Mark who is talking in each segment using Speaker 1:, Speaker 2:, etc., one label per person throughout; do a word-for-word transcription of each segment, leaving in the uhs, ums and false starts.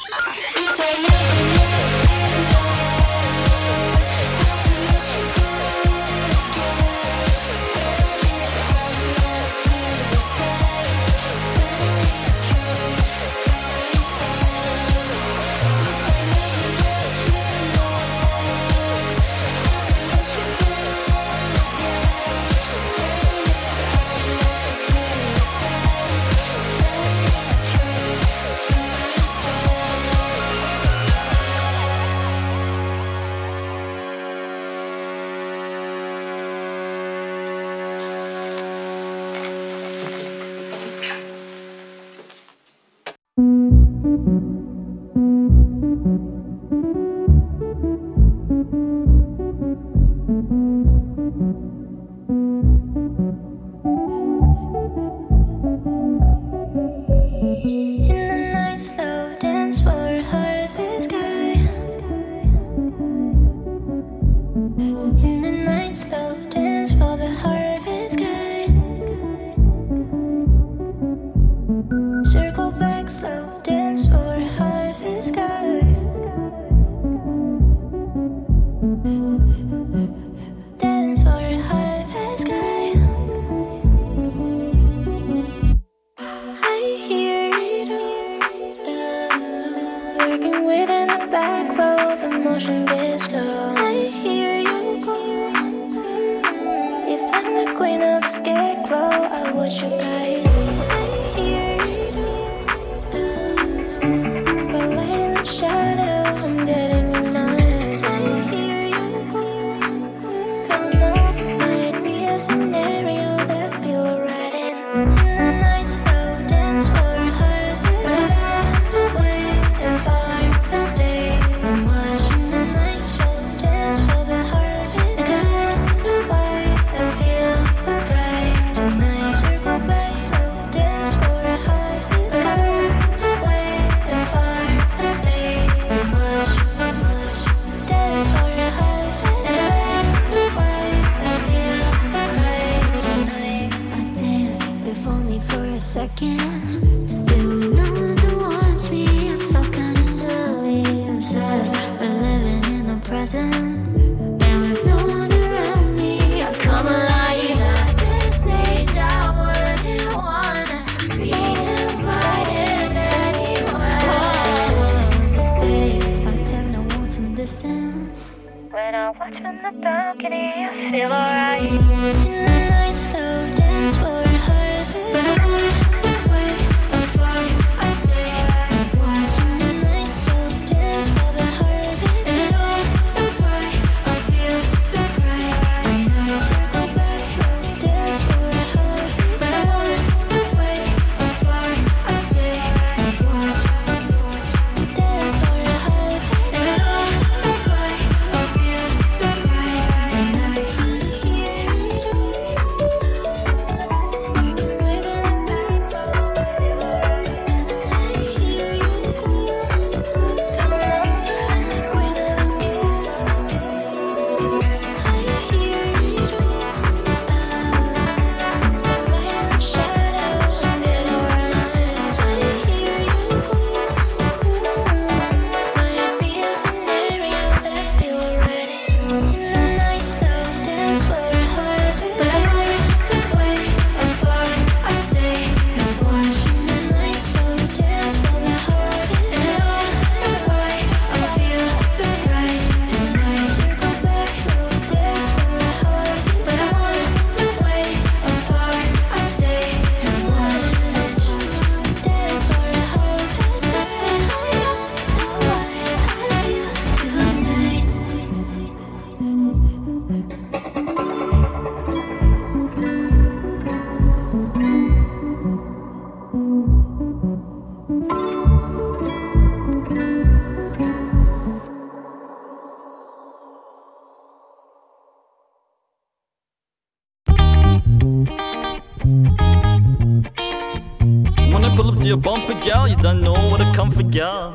Speaker 1: your bumper, gal. You don't know what to come for, gal.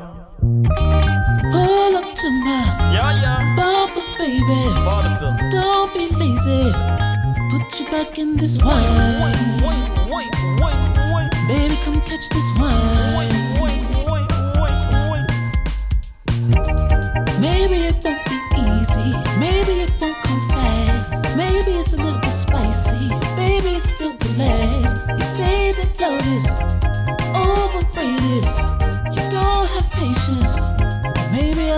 Speaker 2: Pull up to my
Speaker 1: yeah, yeah.
Speaker 2: bumper, baby.
Speaker 1: Vaudeville.
Speaker 2: Don't be lazy. Put you back in this wine.
Speaker 1: Wait, wait, wait, wait, wait.
Speaker 2: Baby, come catch this wine.
Speaker 1: Wait, wait, wait, wait, wait.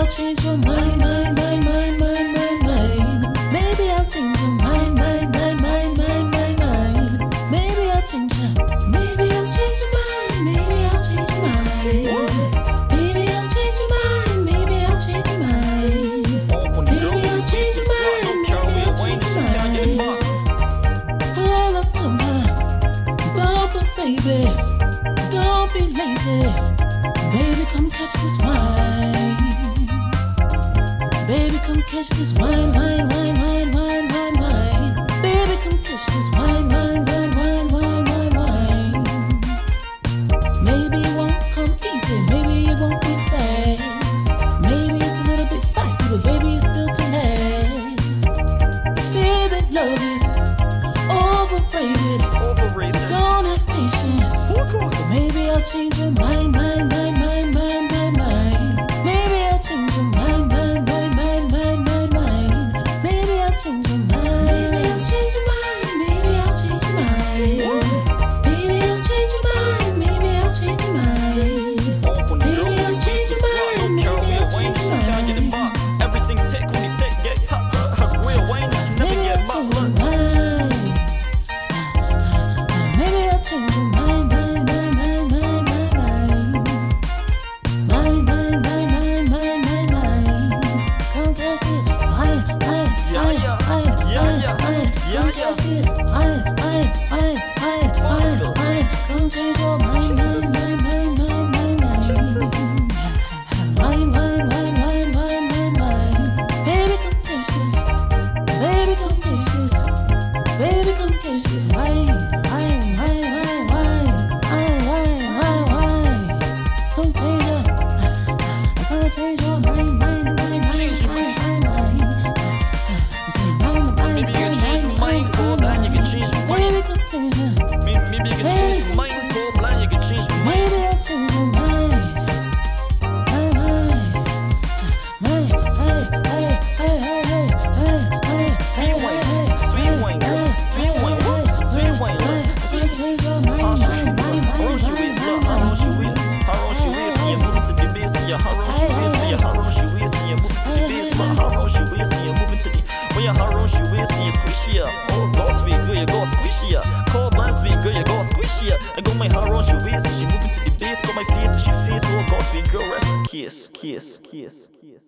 Speaker 2: change your mind, mind, mind, mind, mind, mind, mind. Maybe I'll change your mind, mind, mind, mind, mind, mind, mind. Maybe I'll change your, maybe I'll change your mind, maybe I'll change your mind. Maybe I'll change your mind, maybe I'll change your mind. Maybe I'll change your mind, maybe I'll change your mind. Pull up to my bumper, baby. Don't be lazy, baby. Come catch this wine. Baby, come catch this wine, wine, wine, wine, wine, wine, wine. Baby, come catch this wine, wine, wine, wine, wine, wine, wine. Maybe it won't come easy, maybe it won't be fast. Maybe it's a little bit spicy, but baby, it's built to last. You see that love is overrated.
Speaker 1: Overrated.
Speaker 2: Don't have patience. But maybe I'll change your mind, mind, mind, mind, mind, mind, mind. Maybe I'll change your mind, mind, mind, mind, mind, mind, mind. Maybe I'll change your mind. Maybe I'll change your mind. Maybe I'll change your mind. Maybe I'll change your mind. Maybe I'll change your mind. Maybe I'll change your mind. Maybe I'll change your mind.
Speaker 1: Everything tech when you take get top. Real Wayne, you never
Speaker 2: Maybe
Speaker 1: get
Speaker 2: I'll change your
Speaker 1: mocked.
Speaker 2: mind. Maybe I'll change your mind, mind, mind, mind, mind, mind, mind. Mind, mind, mind, mind, mind, mind, mind. Come catch it, wine, wine,
Speaker 1: Yeah,
Speaker 2: wine,
Speaker 1: yeah.
Speaker 2: wine,
Speaker 1: Yeah,
Speaker 2: wine,
Speaker 1: yeah.
Speaker 2: wine.
Speaker 1: Yeah,
Speaker 2: Come
Speaker 1: yeah.
Speaker 2: catch this, wine, wine, wine, wine, wine, wine. Come change your mind, mind, mind, mind, mind, mind, mind.
Speaker 1: Jesus.
Speaker 2: Wine, wine, wine, wine, wine, wine, wine. Baby, come catch this. Baby, come catch this. Baby, come catch this wine, wine, wine, wine, wine, wine, wine, wine, wine. Come change your, come change your mind, mind, mind, mind,
Speaker 1: Change your
Speaker 2: mind, mind, mind. You say mind, mind,
Speaker 1: Maybe you can
Speaker 2: mind,
Speaker 1: change my mind, cold blind, you can change my mind.
Speaker 2: Baby, come change your,
Speaker 1: Maybe, maybe you can change my mind, cold blind, you can change my mind.
Speaker 2: maybe I'll change your mind, mind, mind, mind, hey, hey, hey, hey, hey, hey, hey.
Speaker 1: Sweet wine, sweet wine, girl, sweet wine, what? Sweet wine, look, sweet. How she is, look, how wrong she is, how wrong she is, and you're moving to the base, and you're how wrong she is, but you're how wrong she is, and you're moving to the base, but how wrong she is, and you're moving to the, when you're how wrong she is, and you're squishy up. Oh, go sweet girl, you go squishy up. Cold blind sweet girl, you go squishy up. I go my how wrong she is, and she moving to the base, got my face, and she face, oh, go sweet girl, rest the kiss, kiss, kiss, kiss.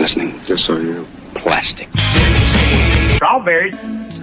Speaker 3: listening, just so you know. Plastic.
Speaker 4: Strawberries.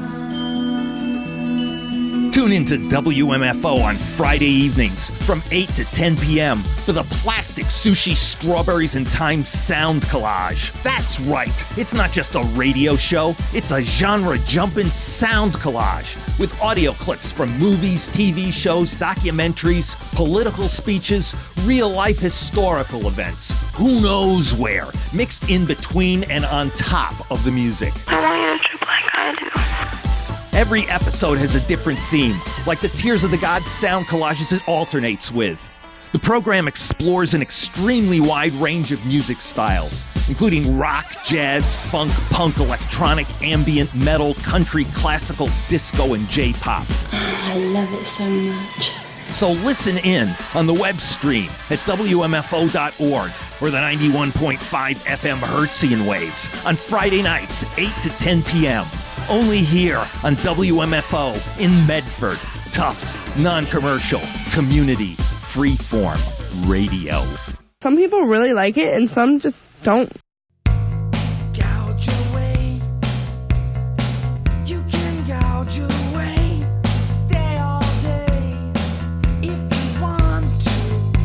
Speaker 5: Tune into W M F O on Friday evenings from eight to ten p.m. for the Plastic Sushi Strawberries and Time Sound Collage. That's right, it's not just a radio show, it's a genre-jumping sound collage with audio clips from movies, T V shows, documentaries, political speeches, real-life historical events. Who knows where, mixed in between and on top of the music.
Speaker 6: I want you to trip like I do.
Speaker 5: Every episode has a different theme, like the Tears of the Gods sound collages it alternates with. The program explores an extremely wide range of music styles, including rock, jazz, funk, punk, electronic, ambient, metal, country, classical, disco, and J-pop.
Speaker 2: I love it so much.
Speaker 5: So listen in on the web stream at W M F O dot org or the ninety-one point five F M Hertzian waves on Friday nights, eight to ten p.m. Only here on W M F O in Medford. Tufts, non-commercial, community, freeform radio.
Speaker 7: Some people really like it and some just don't.
Speaker 8: Gouge away. You can gouge away. Stay all day if you want to.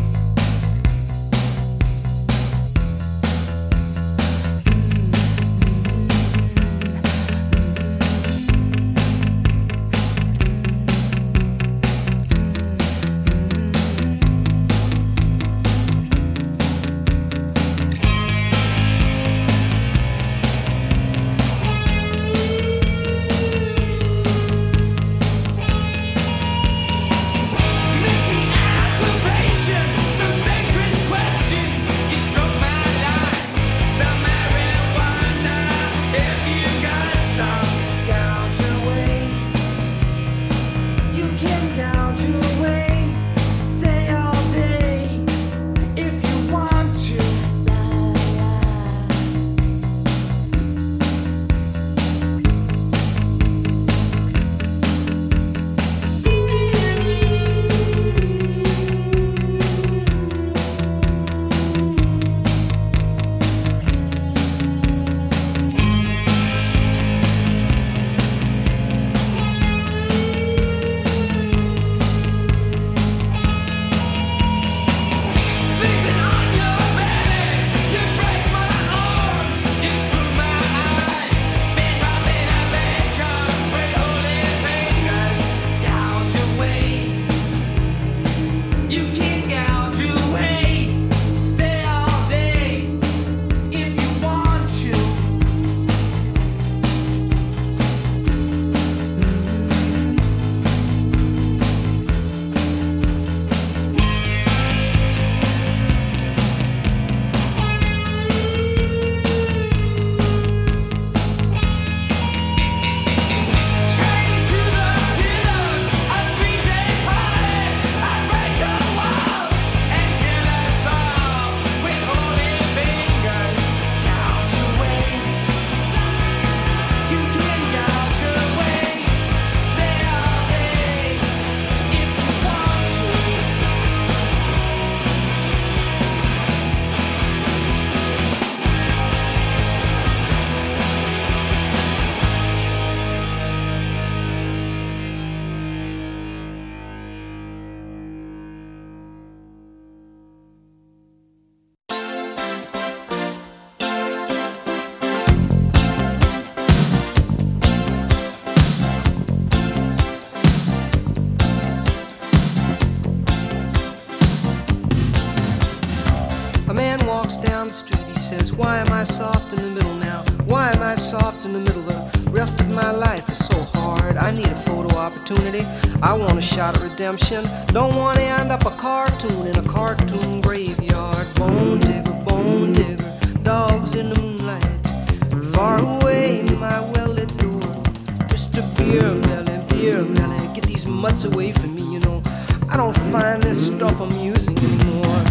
Speaker 9: Down the street, he says, why am I soft in the middle now? Why am I soft in the middle? The rest of my life is so hard. I need a photo opportunity. I want a shot at redemption. Don't want to end up a cartoon in a cartoon graveyard. Bone digger, bone digger, dogs in the moonlight. Far away, my well-lit door. Just a beer melon, beer melon. Get these mutts away from me, you know. I don't find this stuff amusing anymore.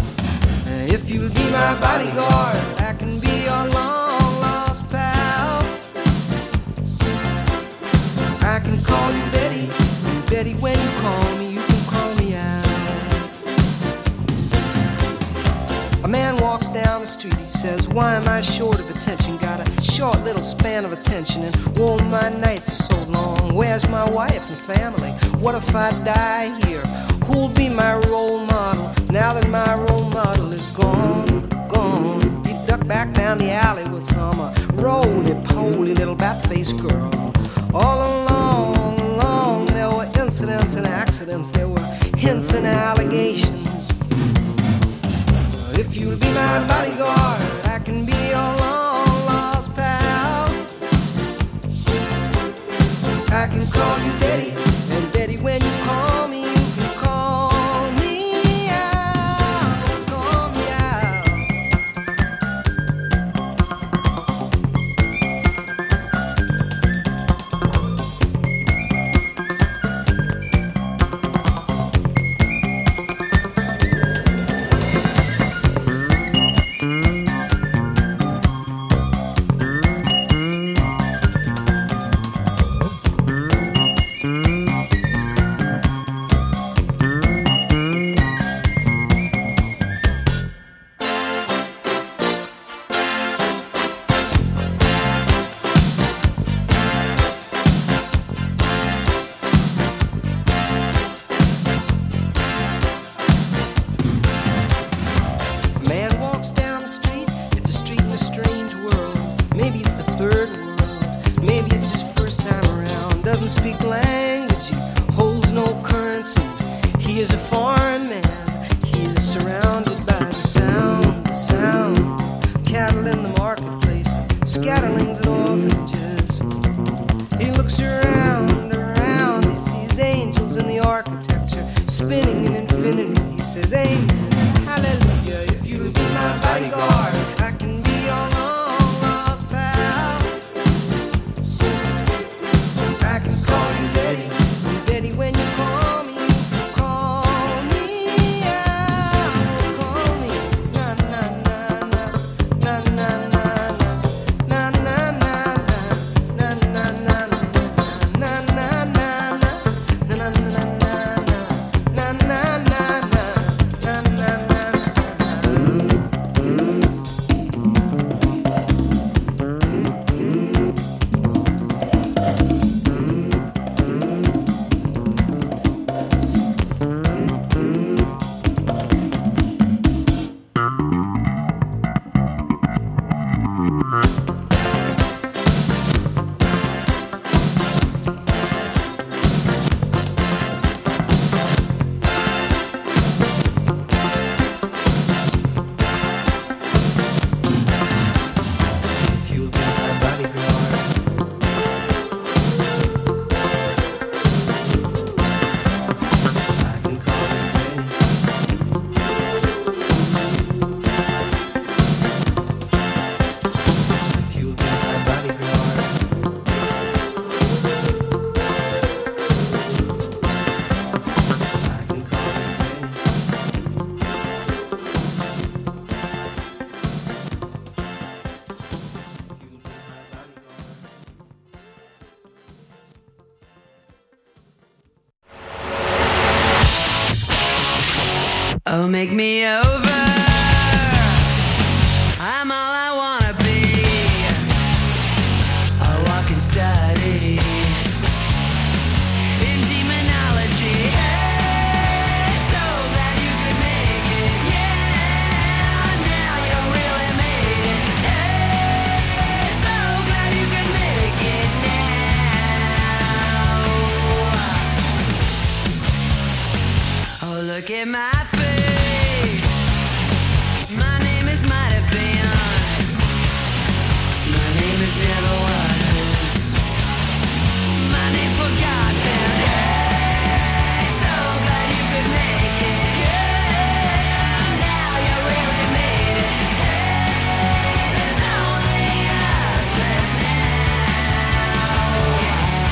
Speaker 9: If you'll be my bodyguard, I can be your long-lost pal. I can call you Betty, Betty, when you call me, you can call me out. man walks down the street, he says, why am I short of attention? Got a short little span of attention, and whoa, my nights are so long. Where's my wife and family? What if I die here? Who'll be my role model now that my role model is gone, gone? He ducked back down the alley with some uh, roly-poly little bat-faced girl. All along, along, there were incidents and accidents, there were hints and allegations. If you'll be my bodyguard, I can be your long-lost pal. I can call you Daddy, and Daddy, when you call me, you can call me out, call me out.
Speaker 10: Oh, make me over. I'm all I wanna be. A walking study in demonology. Hey, so glad you could make it. Yeah, now you really made it. Hey, so glad you could make it now. Oh, look at my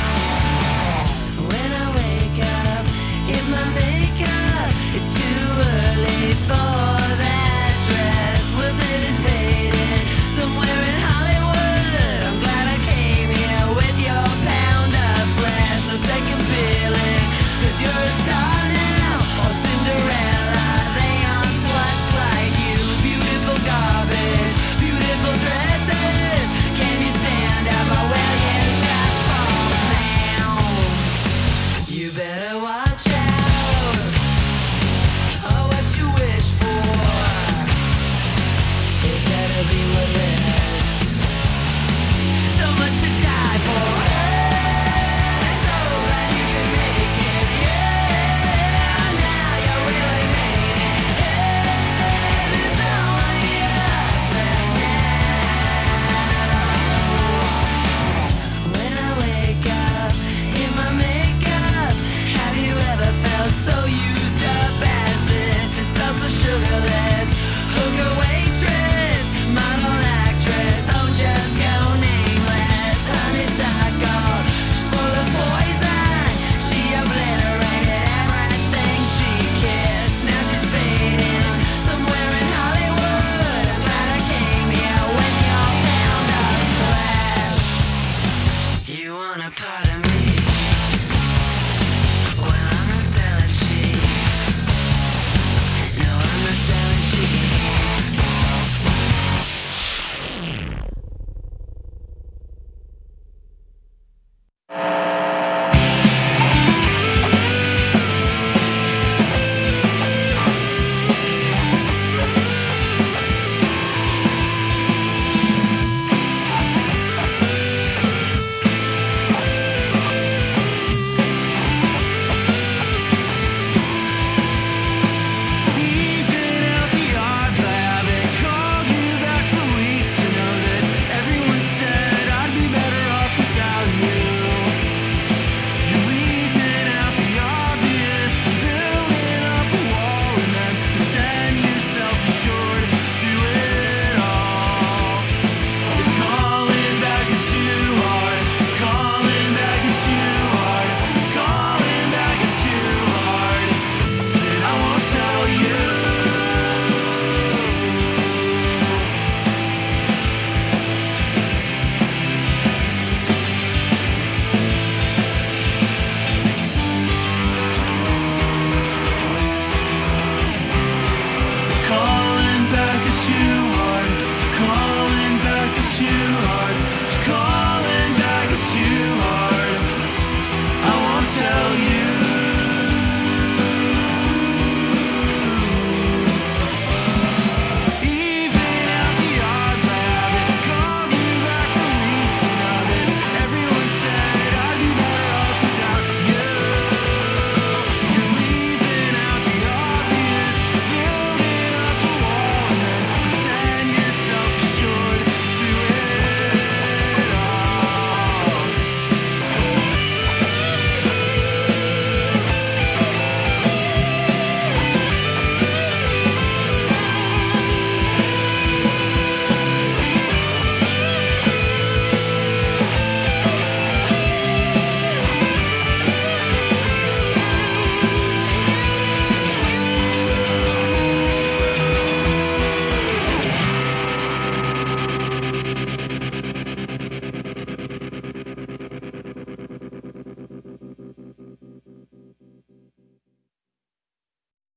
Speaker 10: my makeup, it's too early.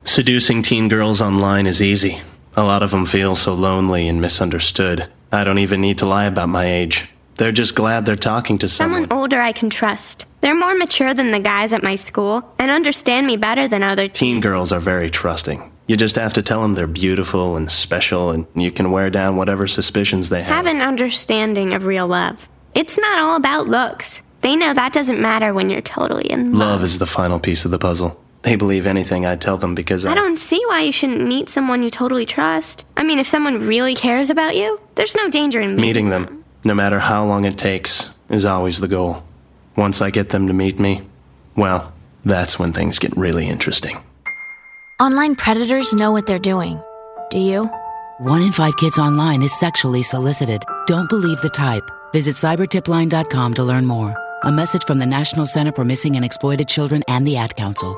Speaker 11: Seducing teen girls online is easy. A lot of them feel so lonely and misunderstood. I don't even need to lie about my age. They're just glad they're talking to someone.
Speaker 6: Someone older I can trust. They're more mature than the guys at my school and understand me better than other teens.
Speaker 11: Teen girls are very trusting. You just have to tell them they're beautiful and special, and you can wear down whatever suspicions they have.
Speaker 6: Have an understanding of real love. It's not all about looks. They know that doesn't matter when you're totally in love.
Speaker 11: Love is the final piece of the puzzle. They believe anything I tell them because I...
Speaker 6: I don't see why you shouldn't meet someone you totally trust. I mean, if someone really cares about you, there's no danger in
Speaker 11: meeting them. them. No matter how long it takes, is always the goal. Once I get them to meet me, well, that's when things get really interesting.
Speaker 12: Online predators know what they're doing. Do you?
Speaker 13: One in five kids online is sexually solicited. Don't believe the type. Visit cyber tip line dot com to learn more. A message from the National Center for Missing and Exploited Children and the Ad Council.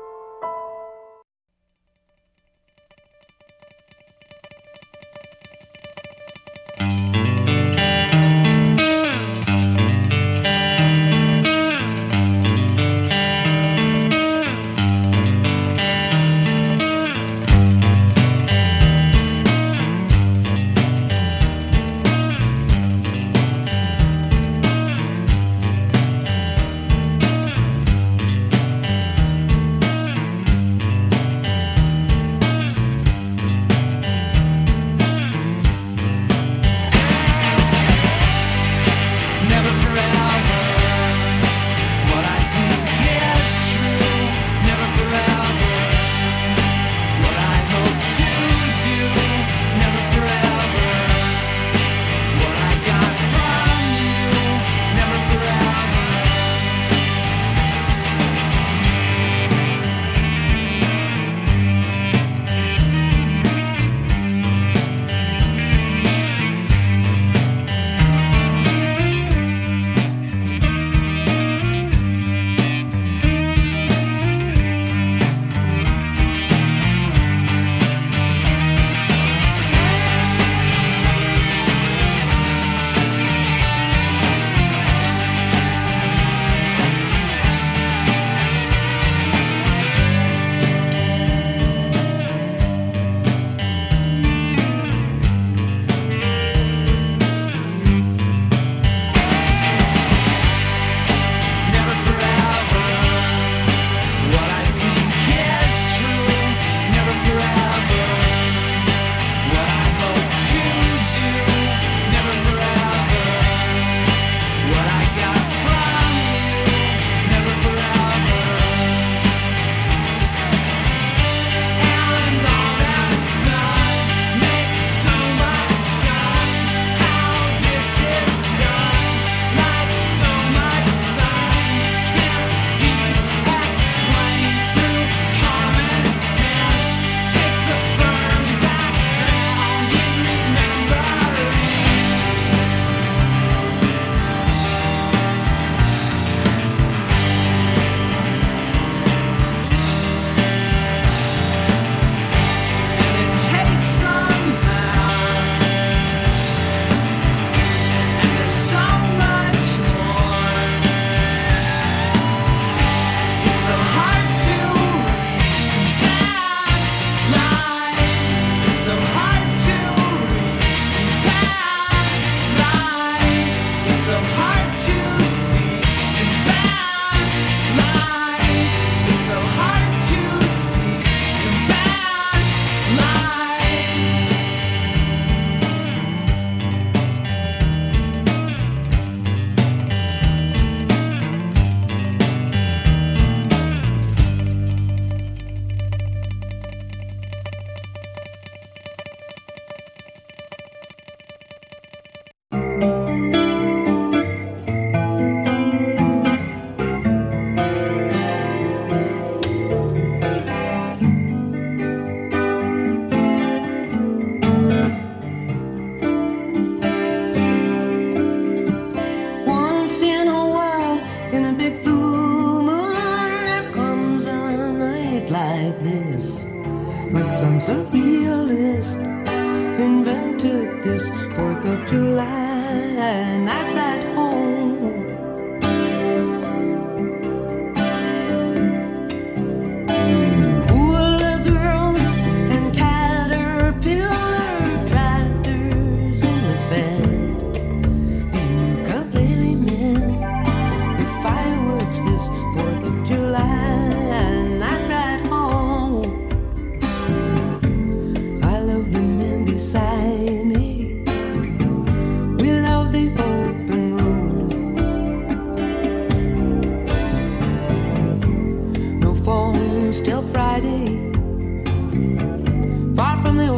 Speaker 8: some surrealist invented this fourth of July night at home. Who will agree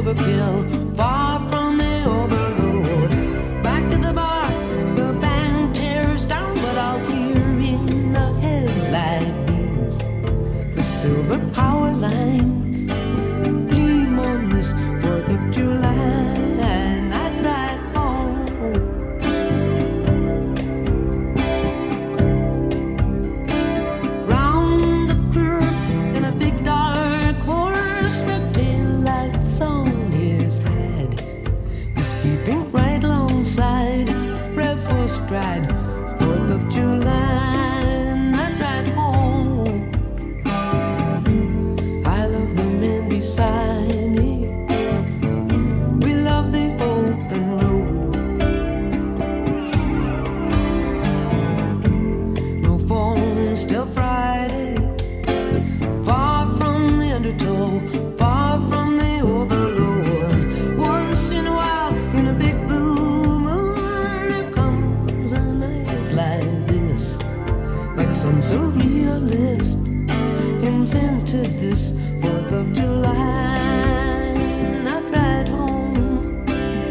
Speaker 8: overkill, far from the overload. Back to the bar, the band tears down, but I'll hear in the headlight beams the silver power lines gleam on this fourth of July. And I'd ride home. Round the curve in a big dark horse, red taillights on his head. He's keeping right alongside, rev for stride, fourth of July. And I'd ride home. I love the men beside me. We love the open road. No phones till Friday. Far from the undertow, far from the overload. Once in a while, in a big blue moon, there comes a night like this. Like some surrealist invented this fourth of July. I'd ride home.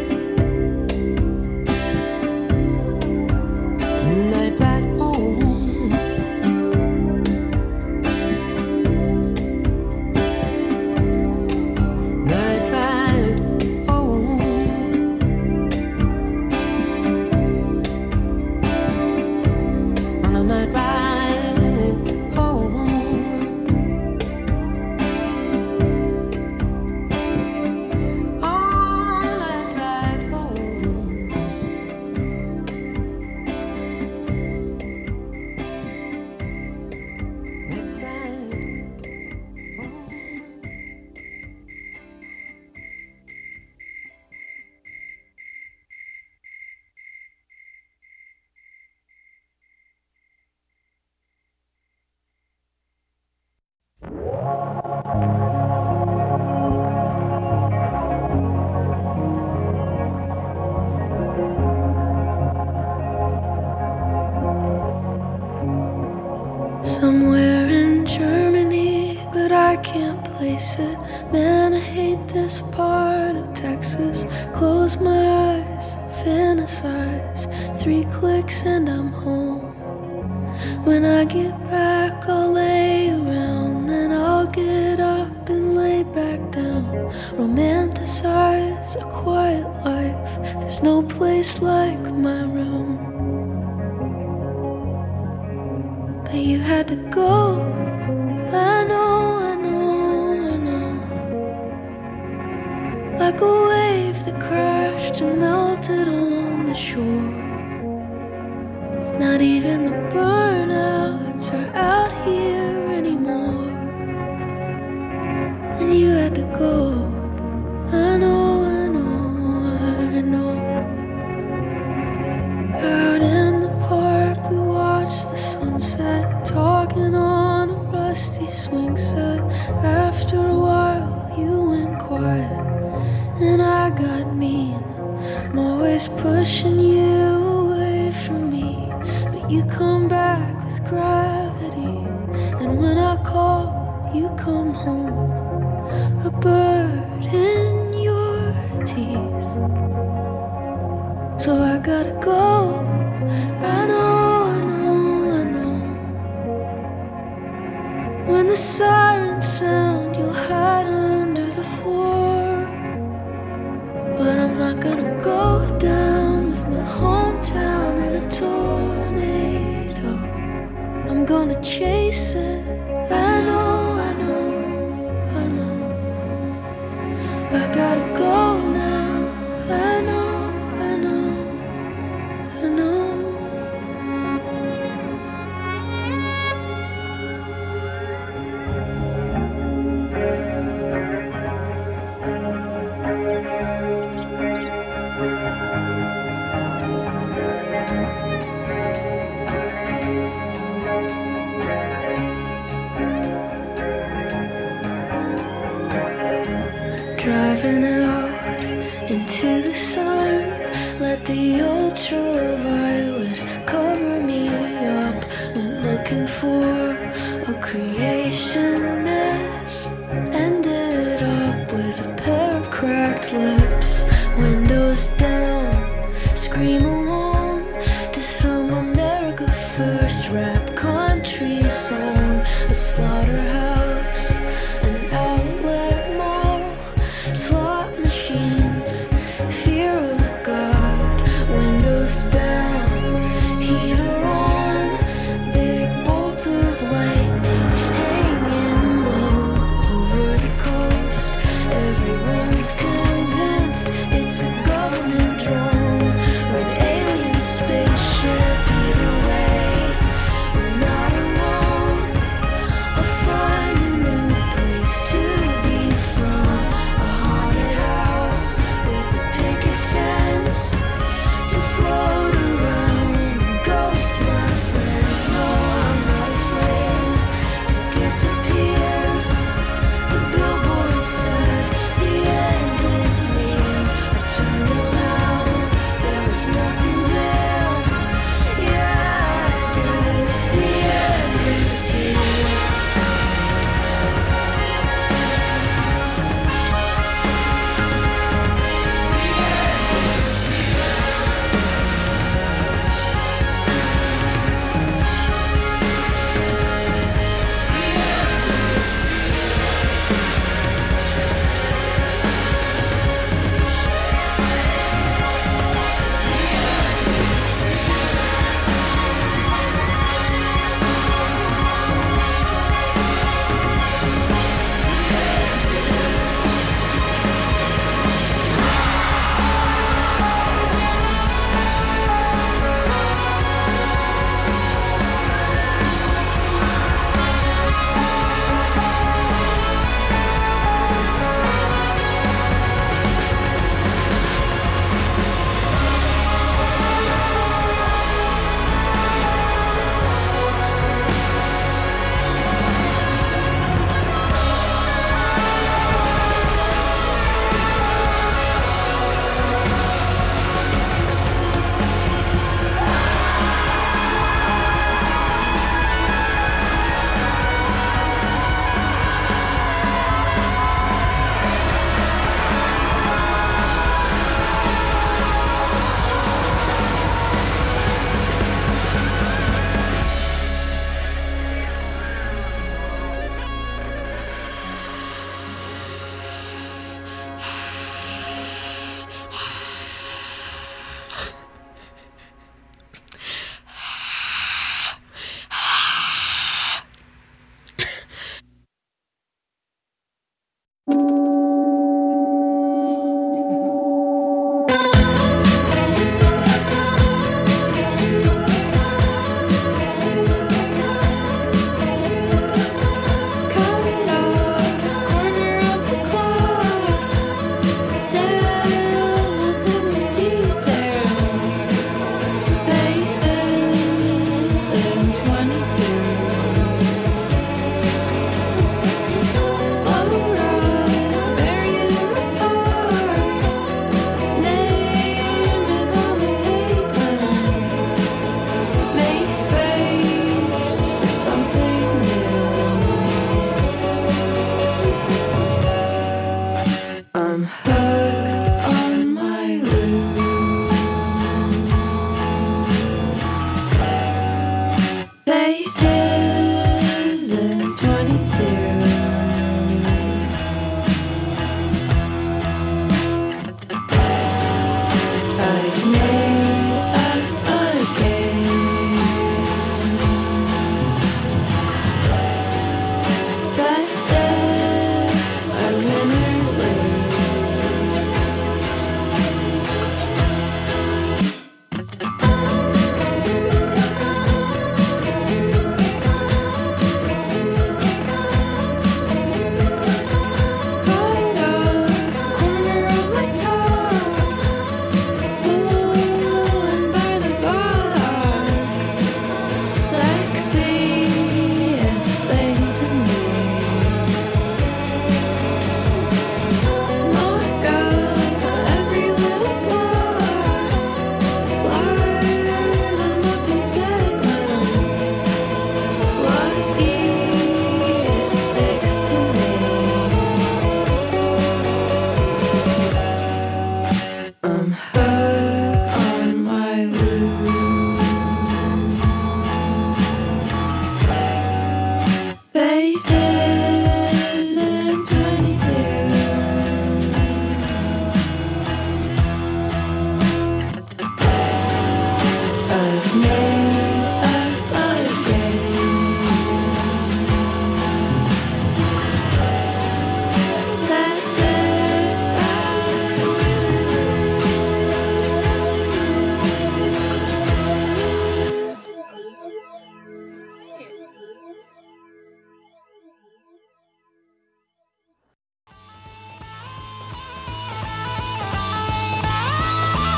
Speaker 8: And I'd ride home. And I'd ride home. And I'd ride home.
Speaker 2: Somewhere in Germany, but I can't place it. Man, I hate this part of Texas. Close my eyes, fantasize. Three clicks and I'm home. When I get back, I'll lay around. Then I'll get up and lay back down. Romanticize a quiet life. There's no place like my room. But you had to go. I know, I know, I know. Like a wave that crashed and melted on the shore. Not even the burnouts are out here anymore. And you had to go. I know, I know, I know. Out in the park we watched the sunset, talking on a rusty swing set. After a while you went quiet and I got mean. I'm always pushing you away from me, but you come back with gravity. And when I call, you come home, a bird in your teeth. So I gotta go. I know, I know, I know. When the sirens sound, you'll hide under the floor. But I'm not gonna go down with my hometown in a tornado. I'm gonna chase it. I know, I know, I know. I gotta go now. I know, I know, I know. Driving out into the sun, let the ultraviolet cover me up. Went looking for a creation myth, ended up with a pair of cracked cracked lips, windows down, scream along to some America First rap country song. A slaughterhouse, an outlet mall, slot machines, fear of God, windows down, heater on, big bolt of lightning hanging low over the coast. Everyone's convinced it's a government drone or an alien spaceship. Either way, we're not alone. I'll find a new place to be from, a haunted house with a picket fence to float around and ghost my friends. No, I'm not afraid to disappear. The billboard said the end is near. I turned around, there was nothing there. Yeah, I guess the end is here. That's it, I win or lose.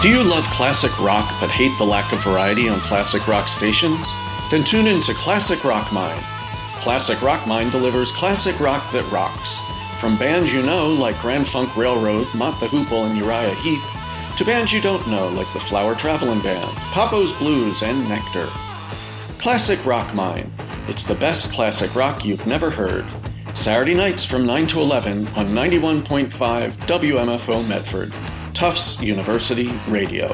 Speaker 11: Do you love classic rock but hate the lack of variety on classic rock stations? Then tune in to Classic Rock Mine. Classic Rock Mine delivers classic rock that rocks. From bands you know like Grand Funk Railroad, Mott the Hoople, and Uriah Heep, to bands you don't know like the Flower Traveling Band, Papo's Blues, and Nectar. Classic Rock Mine. It's the best classic rock you've never heard. Saturday nights from nine to eleven on ninety-one point five W M F O Medford, Tufts University Radio.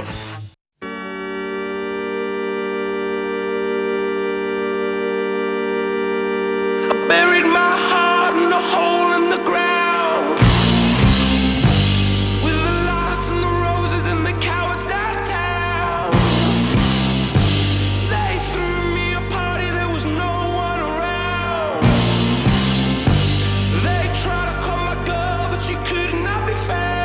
Speaker 8: I buried my heart in a hole in the ground, with the lights and the roses and the cowards downtown. They threw me a party, there was no one around. They tried to call my girl, but she could not be found.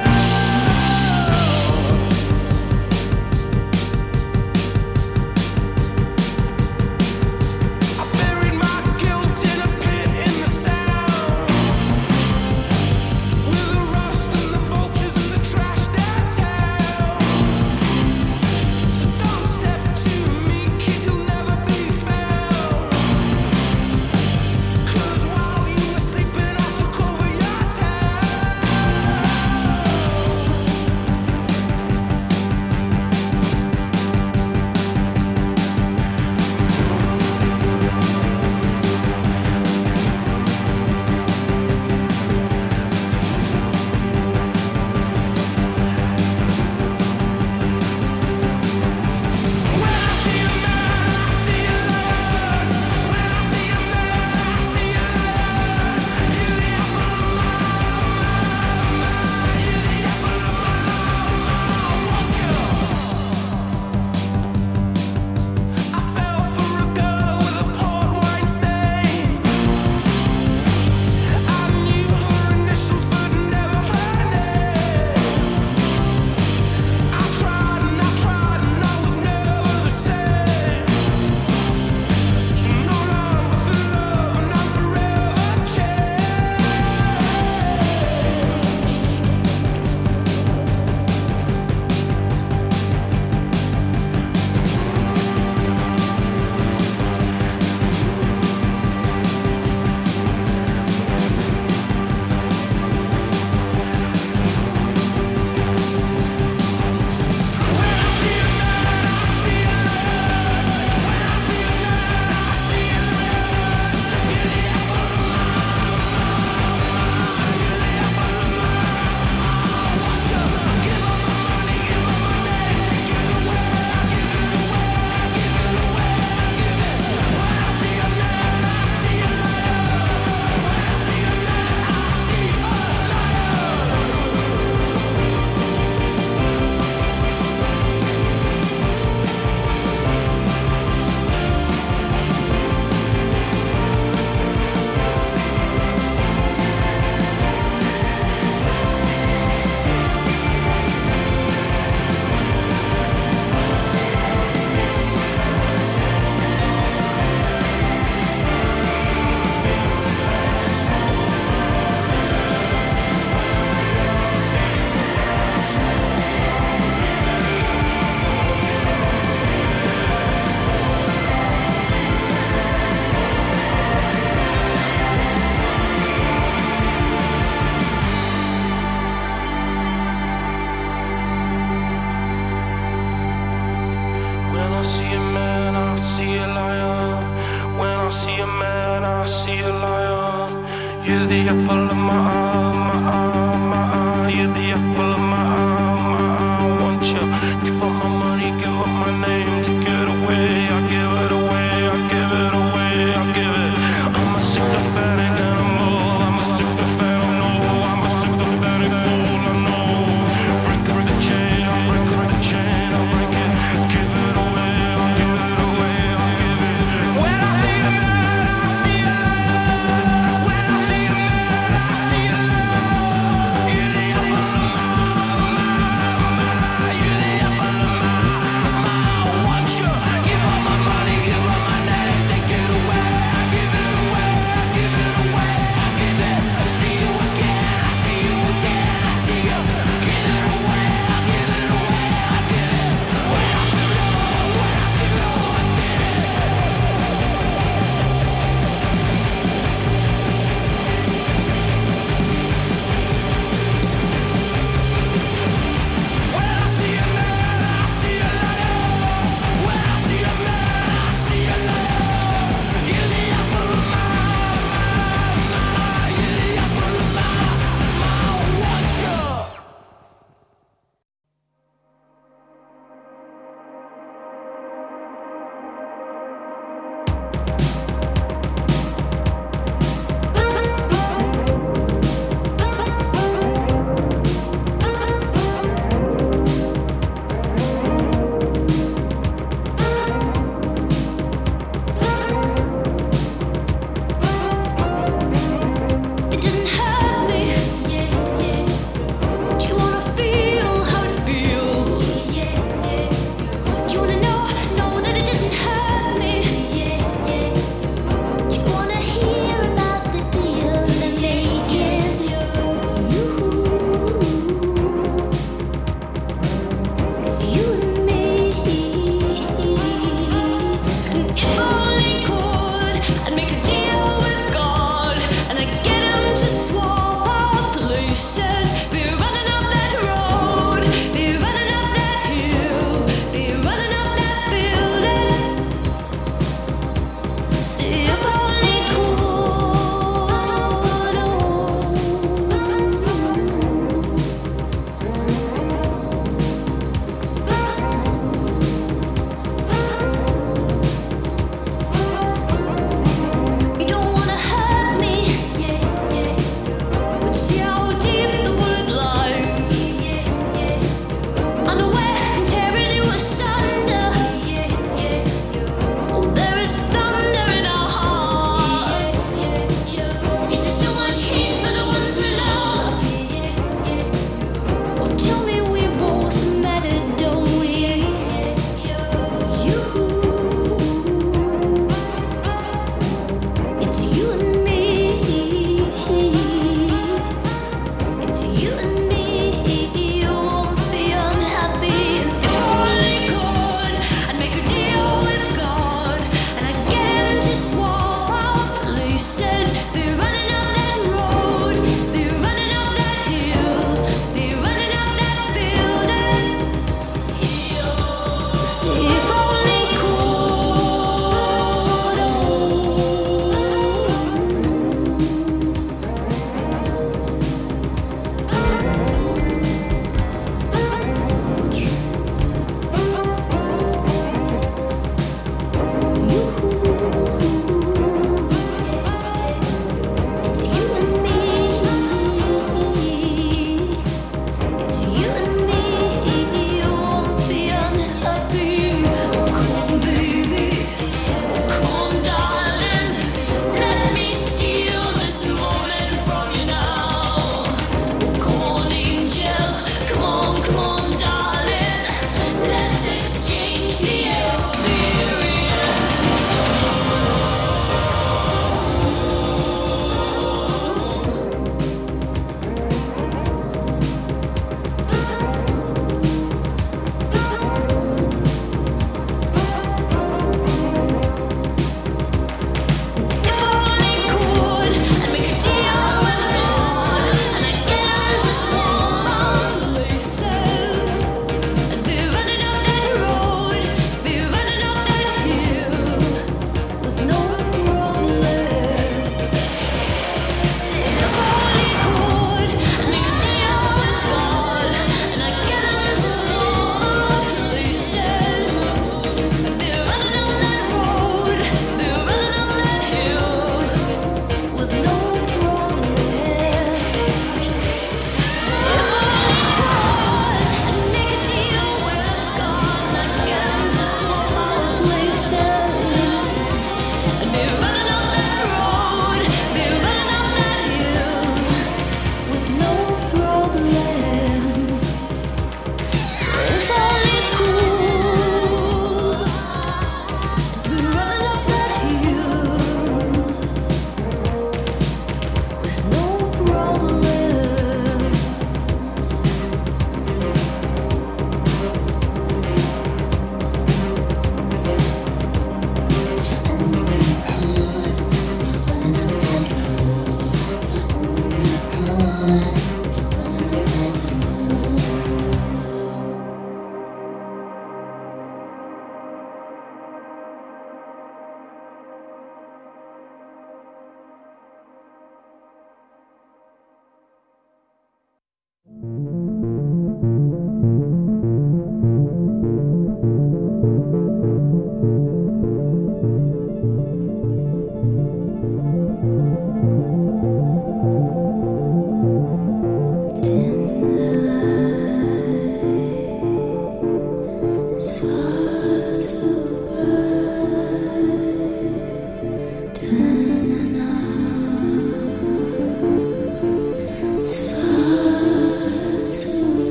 Speaker 14: You're the apple of my eye, my eye, my eye. You're the apple of my eye, my eye. Won't you give up my money, give up my name, take it away. I give it away, I give it away, I give it. I'm a sycophantic animal, I'm a sycophantic, no. I'm a sycophantic fool, I know. Break up the chain, I break up the chain, I break it. Give it away, I give it away, I give it. When I see a man, I see a man. When I see a man, I see a man.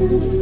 Speaker 2: Ooh.